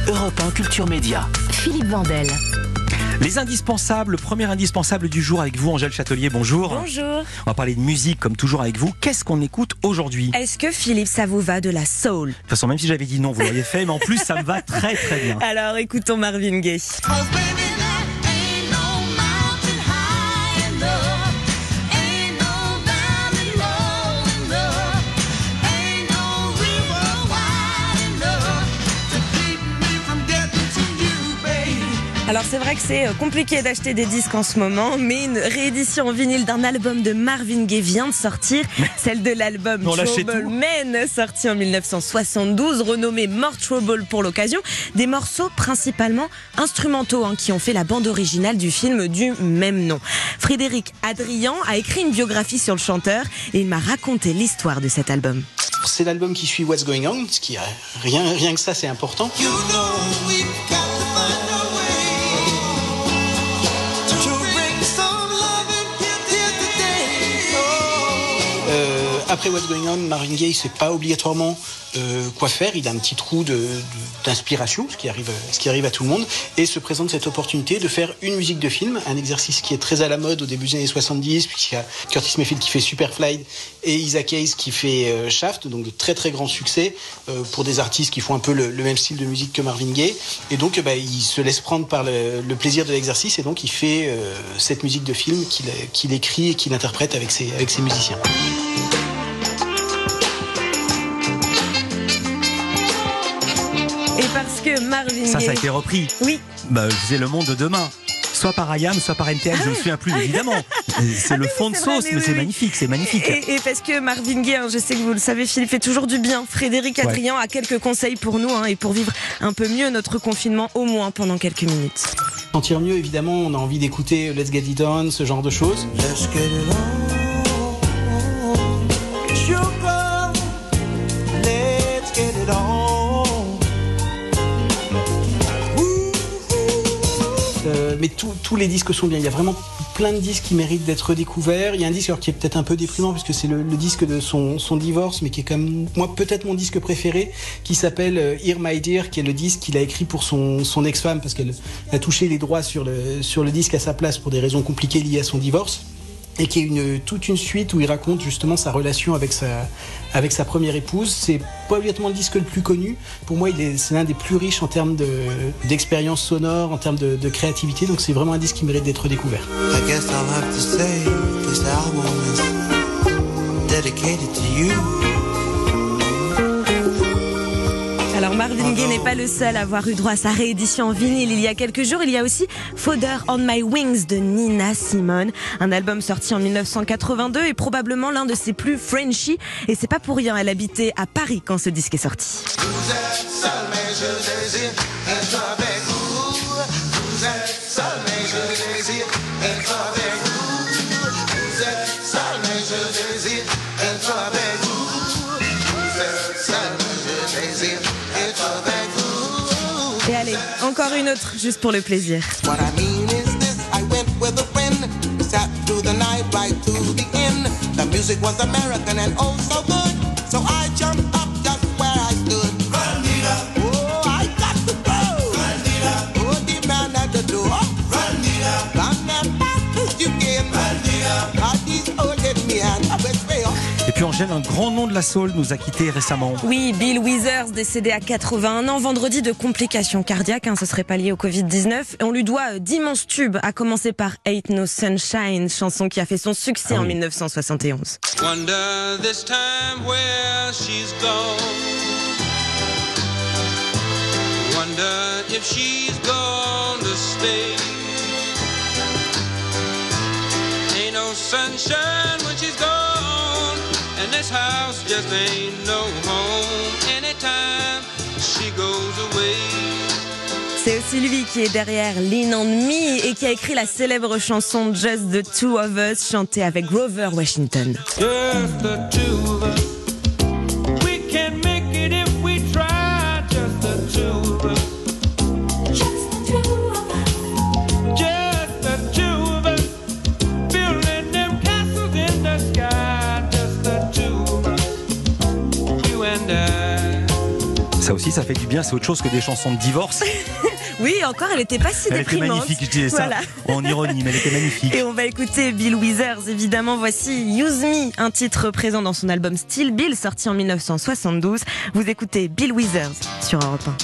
Europe 1 Culture Média. Philippe Vandel. Les indispensables, le premier indispensable du jour avec vous, Angèle Châtelier, bonjour. Bonjour. On va parler de musique comme toujours avec vous. Qu'est-ce qu'on écoute aujourd'hui ? Est-ce que Philippe, ça vous va de la soul ? De toute façon, même si j'avais dit non, vous l'auriez fait, mais en plus ça me va très très bien. Alors écoutons Marvin Gaye. Alors c'est vrai que c'est compliqué d'acheter des disques en ce moment, mais une réédition en vinyle d'un album de Marvin Gaye vient de sortir, celle de l'album Trouble Man, sorti en 1972, renommé More Trouble pour l'occasion. Des morceaux principalement instrumentaux qui ont fait la bande originale du film du même nom. Frédéric Adrian a écrit une biographie sur le chanteur et il m'a raconté l'histoire de cet album. C'est l'album qui suit What's Going On, ce qui rien que ça c'est important. Après What's Going On, Marvin Gaye, c'est pas obligatoirement quoi faire. Il a un petit trou d'inspiration, ce qui arrive à tout le monde, et se présente cette opportunité de faire une musique de film, un exercice qui est très à la mode au début des années 70, puisqu'il y a Curtis Mayfield qui fait Superfly et Isaac Hayes qui fait Shaft, donc de très très grands succès pour des artistes qui font un peu le même style de musique que Marvin Gaye. Et donc il se laisse prendre par le plaisir de l'exercice, et donc il fait cette musique de film qu'il écrit et qu'il interprète avec ses musiciens. Et parce que Marvin Gaye... Ça a été repris. Oui. C'est Le Monde de demain. Soit par IAM, soit par NTL, je ne me souviens plus évidemment. C'est le fond de sauce, mais c'est magnifique, c'est magnifique. Et parce que Marvin Gaye, je sais que vous le savez, Philippe, fait toujours du bien. Frédéric Adrian a quelques conseils pour nous et pour vivre un peu mieux notre confinement, au moins pendant quelques minutes. Sentir mieux, évidemment, on a envie d'écouter Let's Get It On, ce genre de choses. Let's get it on, sugar, let's get it on. Mais tous les disques sont bien. Il y a vraiment plein de disques qui méritent d'être découverts. Il y a un disque qui est peut-être un peu déprimant puisque c'est le disque de son divorce, mais qui est comme moi peut-être mon disque préféré, qui s'appelle Here My Dear, qui est le disque qu'il a écrit pour son ex-femme parce qu'elle a touché les droits sur le disque à sa place pour des raisons compliquées liées à son divorce. Et qui est toute une suite où il raconte justement sa relation avec sa première épouse. C'est pas obligatoirement le disque le plus connu. Pour moi, c'est l'un des plus riches en termes d'expérience sonore, en termes de créativité. Donc c'est vraiment un disque qui mérite d'être découvert. I guess I'll have to say this album is dedicated to you. Alors Marvin Gaye n'est pas le seul à avoir eu droit à sa réédition en vinyle il y a quelques jours. Il y a aussi Fodder on My Wings de Nina Simone, un album sorti en 1982 et probablement l'un de ses plus Frenchy. Et c'est pas pour rien, elle habitait à Paris quand ce disque est sorti. Et allez, encore une autre, juste pour le plaisir. What I mean is this, I went with a friend, sat through the night right to the end. The music was American and oh so good, so I jumped up just where I stood. Run, oh, I got to go. Run, oh, the man at the door. Run, as fast as you can. Run, these old me and I was way off. Et puis Angèle, un grand nom de la soul nous a quittés récemment. Oui, Bill Withers, décédé à 81 ans, vendredi de complications cardiaques, ce serait pas lié au Covid-19. Et on lui doit d'immenses tubes, à commencer par Ain't No Sunshine, chanson qui a fait son succès en 1971. Wonder this time where she's gone. Wonder if she's gone to stay. Ain't no sunshine when she's gone. And this house just ain't no home anytime she goes away. C'est aussi lui qui est derrière Lean on Me et qui a écrit la célèbre chanson Just the Two of Us, chantée avec Grover Washington. Just the two of us. We can make it if we try. Just the two of us. Just the two of us. Just the two of us. Building them castles in the sky. Just the two of us. You and I. Ça aussi, ça fait du bien, c'est autre chose que des chansons de divorce. Oui, encore, elle était pas si déprimante. Elle était magnifique, je disais ça en ironie, mais elle était magnifique. Et on va écouter Bill Withers, évidemment. Voici Use Me, un titre présent dans son album Still Bill, sorti en 1972. Vous écoutez Bill Withers sur Europe 1.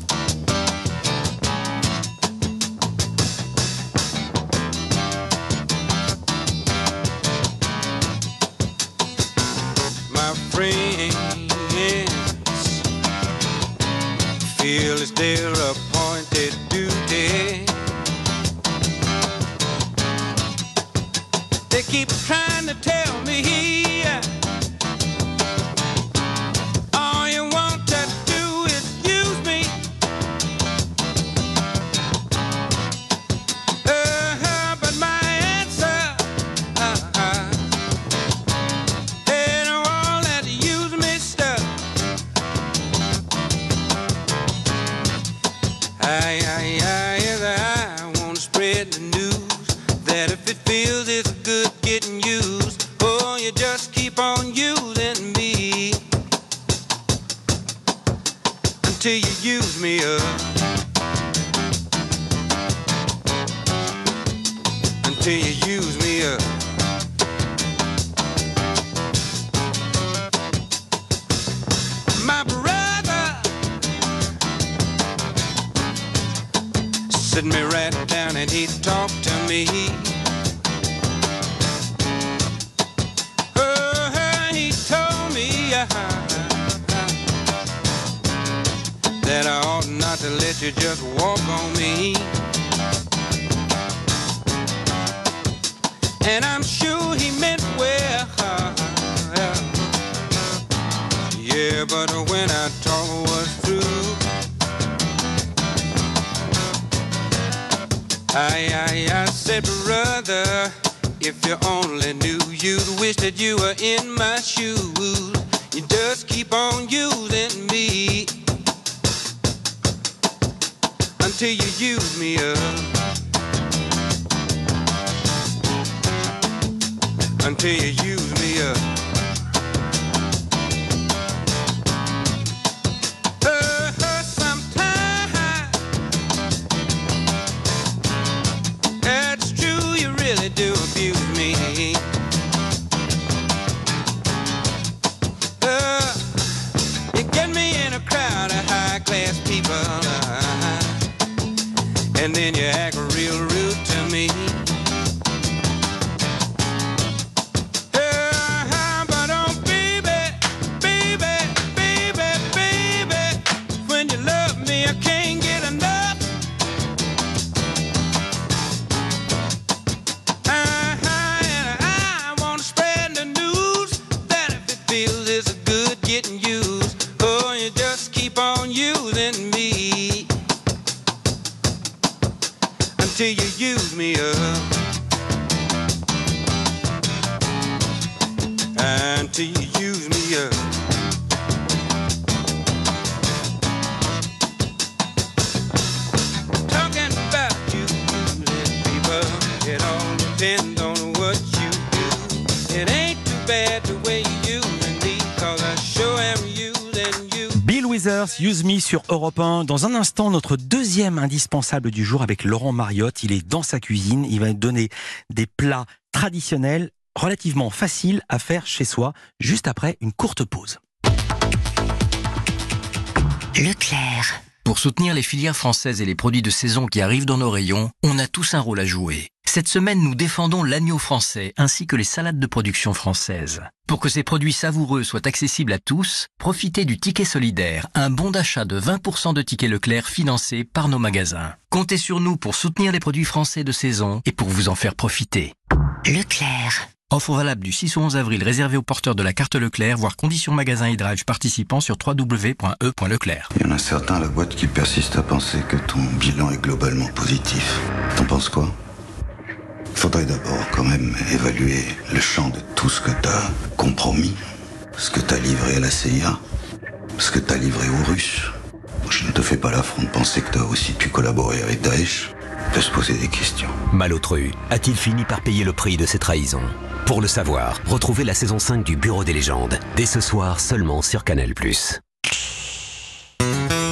Feel it's their appointed duty. They keep trying to tell me all you want to do is use me. But my answer ain't all that use me stuff. I wanna spread the news that if it feels it's good getting used, oh, you just keep on using me until you use me up, until you use me up. My brother sit me right down and he'd talk to me. He told me that I ought not to let you just walk on me. And I'm sure he meant well. Yeah, but when I talk was through, I said, brother, if you only knew, you'd wish that you were in my shoes. You just keep on using me until you use me up, until you use me up. That's true, you really do abuse me. You get me in a crowd of high-class people, and then you act real rude to me. But oh, baby, baby, baby, baby, when you love me, I can't get enough. Getting used, oh, you just keep on using me until you use me up, until you use me up. Talking about you using people, it all depends on what you do. It ain't too bad the way you use me, cause I sure am using you. Bill Withers, Use Me sur Europe 1. Dans un instant, notre deuxième indispensable du jour avec Laurent Mariotte. Il est dans sa cuisine. Il va nous donner des plats traditionnels relativement faciles à faire chez soi, juste après une courte pause. Leclerc. Pour soutenir les filières françaises et les produits de saison qui arrivent dans nos rayons, on a tous un rôle à jouer. Cette semaine, nous défendons l'agneau français ainsi que les salades de production française. Pour que ces produits savoureux soient accessibles à tous, profitez du ticket solidaire, un bon d'achat de 20% de tickets Leclerc financé par nos magasins. Comptez sur nous pour soutenir les produits français de saison et pour vous en faire profiter. Leclerc. Offre valable du 6 au 11 avril réservée aux porteurs de la carte Leclerc, voire conditions magasins et drive participants sur www.e.leclerc. Il y en a certains à la boîte qui persistent à penser que ton bilan est globalement positif. T'en penses quoi ? Faudrait d'abord quand même évaluer le champ de tout ce que t'as compromis, ce que t'as livré à la CIA, ce que t'as livré aux Russes. Je ne te fais pas l'affront de penser que t'as aussi pu collaborer avec Daesh, de se poser des questions. Malotru a-t-il fini par payer le prix de ses trahisons ? Pour le savoir, retrouvez la saison 5 du Bureau des légendes, dès ce soir seulement sur Canal+.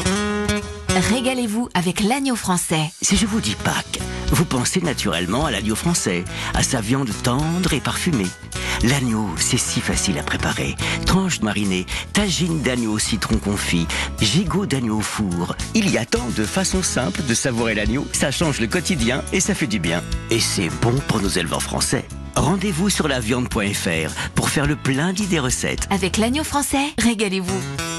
Régalez-vous avec l'agneau français. Si je vous dis Pâques, vous pensez naturellement à l'agneau français, à sa viande tendre et parfumée. L'agneau, c'est si facile à préparer. Tranches marinées, tagine d'agneau au citron confit, gigot d'agneau au four. Il y a tant de façons simples de savourer l'agneau. Ça change le quotidien et ça fait du bien. Et c'est bon pour nos éleveurs français. Rendez-vous sur laviande.fr pour faire le plein d'idées recettes. Avec l'agneau français, régalez-vous.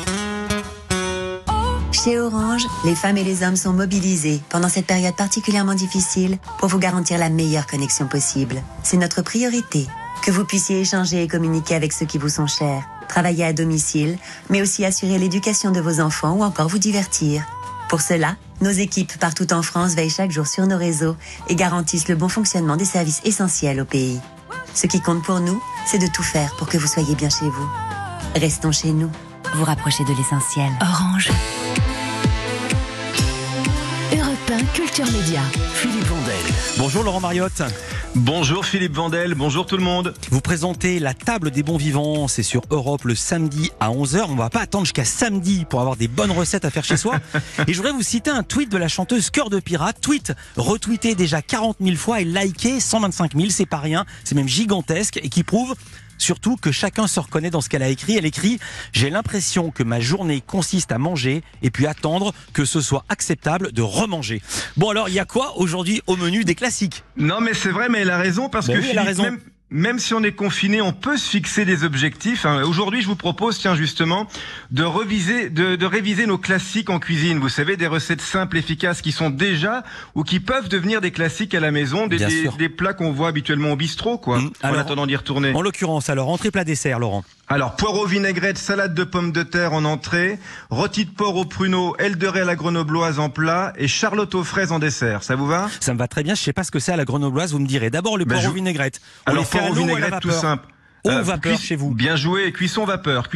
Chez Orange, les femmes et les hommes sont mobilisés pendant cette période particulièrement difficile pour vous garantir la meilleure connexion possible. C'est notre priorité. Que vous puissiez échanger et communiquer avec ceux qui vous sont chers, travailler à domicile, mais aussi assurer l'éducation de vos enfants ou encore vous divertir. Pour cela, nos équipes partout en France veillent chaque jour sur nos réseaux et garantissent le bon fonctionnement des services essentiels au pays. Ce qui compte pour nous, c'est de tout faire pour que vous soyez bien chez vous. Restons chez nous. Vous rapprochez de l'essentiel. Orange. Europe 1 Culture Média. Philippe Vandel. Bonjour Laurent Mariotte. Bonjour Philippe Vandel, bonjour tout le monde. Vous présentez la table des bons vivants, c'est sur Europe le samedi à 11h. On va pas attendre jusqu'à samedi pour avoir des bonnes recettes à faire chez soi. Et je voudrais vous citer un tweet de la chanteuse Cœur de Pirate. Tweet retweeté déjà 40 000 fois et liké 125 000, c'est pas rien, c'est même gigantesque et qui prouve surtout que chacun se reconnaît dans ce qu'elle a écrit. Elle écrit « J'ai l'impression que ma journée consiste à manger et puis attendre que ce soit acceptable de remanger. » Bon alors, il y a quoi aujourd'hui au menu des classiques? Non mais c'est vrai, mais elle a raison parce que oui, Philippe, elle a raison. Même si on est confiné, on peut se fixer des objectifs. Aujourd'hui, je vous propose, tiens, justement, de réviser nos classiques en cuisine. Vous savez, des recettes simples, efficaces, qui sont déjà ou qui peuvent devenir des classiques à la maison, des plats qu'on voit habituellement au bistrot, quoi, en attendant d'y retourner. En l'occurrence, alors, entrée plat dessert, Laurent. Alors, poireaux vinaigrette, salade de pommes de terre en entrée, rôti de porc au pruneau, aile de raie à la grenobloise en plat et charlotte aux fraises en dessert. Ça vous va? Ça me va très bien. Je sais pas ce que c'est à la grenobloise. Vous me direz. D'abord, le poireau vinaigrette. Alors, poireau vinaigrette, tout simple. Au vapeur chez vous. Bien joué, cuisson vapeur.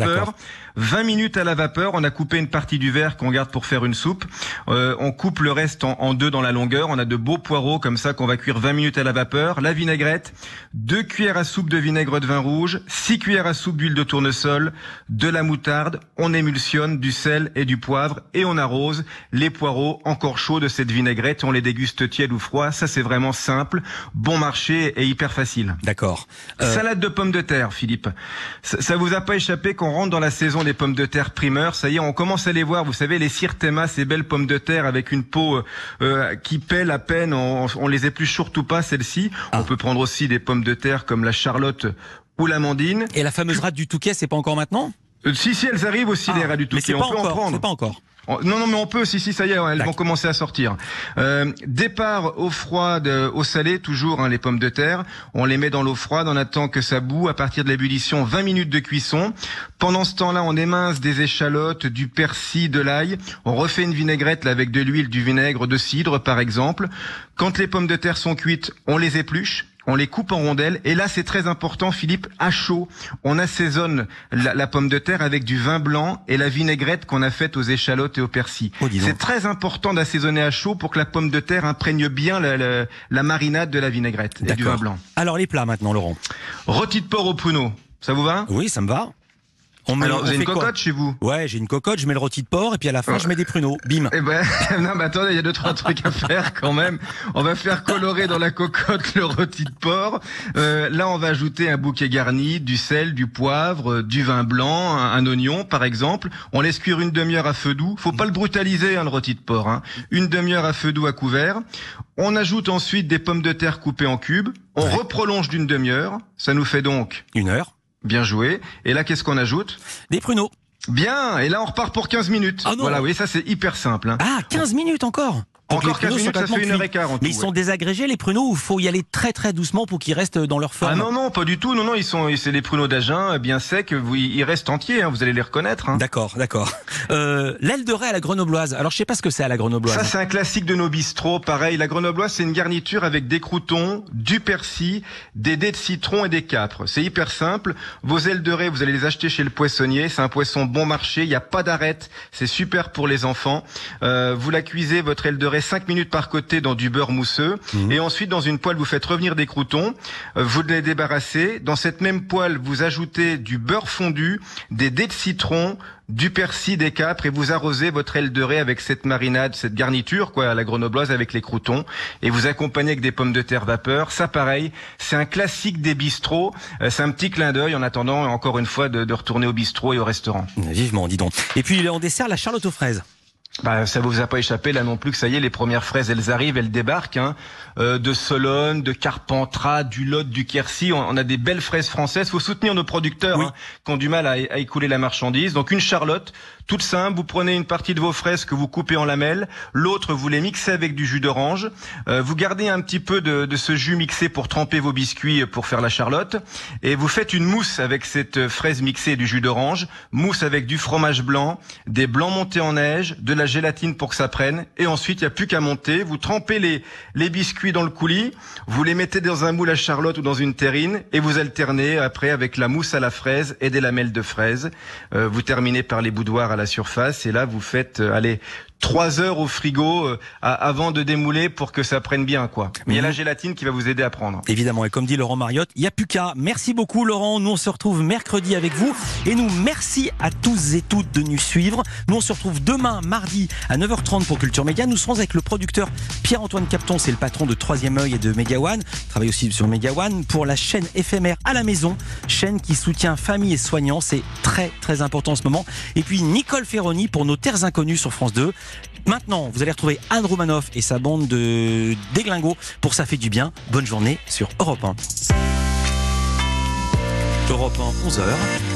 20 minutes à la vapeur. On a coupé une partie du verre qu'on garde pour faire une soupe. On coupe le reste en deux dans la longueur. On a de beaux poireaux comme ça qu'on va cuire 20 minutes à la vapeur. La vinaigrette, 2 cuillères à soupe de vinaigre de vin rouge, 6 cuillères à soupe d'huile de tournesol, de la moutarde. On émulsionne du sel et du poivre et on arrose les poireaux encore chauds de cette vinaigrette. On les déguste tièdes ou froids. Ça, c'est vraiment simple, bon marché et hyper facile. D'accord. Salade de pommes de terre, Philippe. Ça vous a pas échappé qu'on rentre dans la saison des pommes de terre primeur. Ça y est, on commence à les voir. Vous savez, les Sirtema, ces belles pommes de terre avec une peau qui pèle à peine. On les épluche surtout pas, celles-ci. On peut prendre aussi des pommes de terre comme la Charlotte ou l'amandine. Et la fameuse rate du Touquet, c'est pas encore maintenant? Si, elles arrivent aussi, les rats du Touquet. Mais on peut en prendre. C'est pas encore. Non, mais on peut, si, ça y est, elles vont commencer à sortir. Départ au froid, au salé, toujours, les pommes de terre. On les met dans l'eau froide, on attend que ça bout. À partir de l'ébullition, 20 minutes de cuisson. Pendant ce temps-là, on émince des échalotes, du persil, de l'ail. On refait une vinaigrette là, avec de l'huile, du vinaigre, de cidre, par exemple. Quand les pommes de terre sont cuites, on les épluche. On les coupe en rondelles et là c'est très important, Philippe, à chaud. On assaisonne la pomme de terre avec du vin blanc et la vinaigrette qu'on a faite aux échalotes et au persil. C'est très important d'assaisonner à chaud pour que la pomme de terre imprègne bien la marinade de la vinaigrette et du vin blanc. Alors les plats maintenant, Laurent. Rôti de porc au pruneau, ça vous va? Oui, ça me va. Alors, vous avez une cocotte chez vous? Ouais, j'ai une cocotte, je mets le rôti de porc et puis à la fin, je mets des pruneaux. Bim. Eh ben, non, mais attendez, il y a 2-3 trucs à faire quand même. On va faire colorer dans la cocotte le rôti de porc. Là, on va ajouter un bouquet garni, du sel, du poivre, du vin blanc, un oignon, par exemple. On laisse cuire une demi-heure à feu doux. Faut pas le brutaliser, le rôti de porc, Une demi-heure à feu doux à couvert. On ajoute ensuite des pommes de terre coupées en cubes. On reprolonge d'une demi-heure. Ça nous fait donc 1 heure. Bien joué. Et là, qu'est-ce qu'on ajoute? Des pruneaux. Bien. Et là, on repart pour 15 minutes. Ah non. Voilà, oui, ça c'est hyper simple. Ah, 15 minutes encore. Donc encore 15 minutes, ça fait 1h15 en tout. Mais ils sont désagrégés les pruneaux ou faut y aller très très doucement pour qu'ils restent dans leur forme? Ah non, pas du tout. Non, c'est les pruneaux d'Agen, bien secs. Ils restent entiers. Vous allez les reconnaître. D'accord. L'aile de raie à la grenobloise. Alors je sais pas ce que c'est à la grenobloise. Ça c'est un classique de nos bistrots. Pareil, la grenobloise c'est une garniture avec des croûtons, du persil, des dés de citron et des capres. C'est hyper simple. Vos ailes de raie, vous allez les acheter chez le poissonnier. C'est un poisson bon marché. Il y a pas d'arête. C'est super pour les enfants. Vous la cuisez votre aile de raie 5 minutes par côté dans du beurre mousseux. Et ensuite, dans une poêle, vous faites revenir des croûtons. Vous les débarrassez. Dans cette même poêle, vous ajoutez du beurre fondu, des dés de citron, du persil, des capres, et vous arrosez votre aile de raie avec cette marinade, cette garniture, quoi, à la grenobloise avec les croûtons, et vous accompagnez avec des pommes de terre vapeur. Ça, pareil, c'est un classique des bistrots. C'est un petit clin d'œil en attendant, encore une fois, de retourner au bistrot et au restaurant. Vivement, dis donc. Et puis, en dessert, la charlotte aux fraises. Bah, ça vous a pas échappé là non plus que ça y est, les premières fraises, elles arrivent, elles débarquent, hein, de Solonne, de Carpentras, du Lot, du Quercy. On a des belles fraises françaises. Faut soutenir nos producteurs, hein, qui ont du mal à écouler la marchandise. Donc une charlotte, toute simple. Vous prenez une partie de vos fraises que vous coupez en lamelles, l'autre vous les mixez avec du jus d'orange. Vous gardez un petit peu de ce jus mixé pour tremper vos biscuits pour faire la charlotte, et vous faites une mousse avec cette fraise mixée et du jus d'orange. Mousse avec du fromage blanc, des blancs montés en neige, de la gélatine pour que ça prenne, et ensuite il n'y a plus qu'à monter. Vous trempez les biscuits dans le coulis, vous les mettez dans un moule à charlotte ou dans une terrine, et vous alternez après avec la mousse à la fraise et des lamelles de fraise. Vous terminez par les boudoirs à la surface, et là vous faites 3 heures au frigo avant de démouler pour que ça prenne bien, quoi. Mais il y a la gélatine qui va vous aider à prendre. Évidemment, et comme dit Laurent Mariotte, il n'y a plus qu'à. Merci beaucoup Laurent, nous on se retrouve mercredi avec vous, et nous merci à tous et toutes de nous suivre. Nous on se retrouve demain mardi à 9h30 pour Culture Média. Nous serons avec le producteur Pierre-Antoine Capton, c'est le patron de Troisième Œil et de Méga One, travaille aussi sur Méga One, pour la chaîne éphémère à la maison, chaîne qui soutient famille et soignants, c'est très très important en ce moment. Et puis Nicole Ferroni pour Nos Terres Inconnues sur France 2. Maintenant, vous allez retrouver Anne Roumanoff et sa bande de déglingos pour Ça fait du bien. Bonne journée sur Europe 1. Europe 1, 11h.